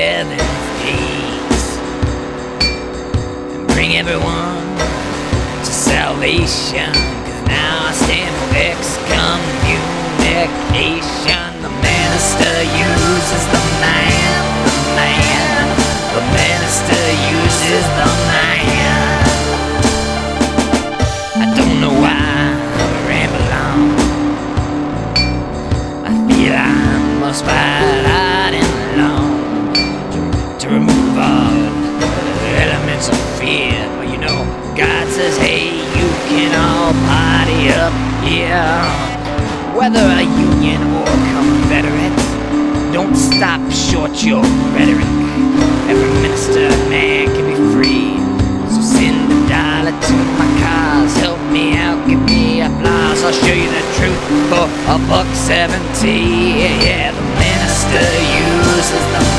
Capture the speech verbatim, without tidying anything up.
seventh days and bring everyone to salvation. Cause now I stand for excommunication. The minister uses the man, the man. The minister uses the man. I don't know why I ramble on. I feel I must fight out and long to remove all the elements of fear. But you know, God says, hey, you can all party up here. Whether a union or confederate, don't stop short your rhetoric. Every minister and man can be free. So send a dollar to my cause. Help me out, give me applause. I'll show you the truth for a buck seventy. Yeah, the minister uses the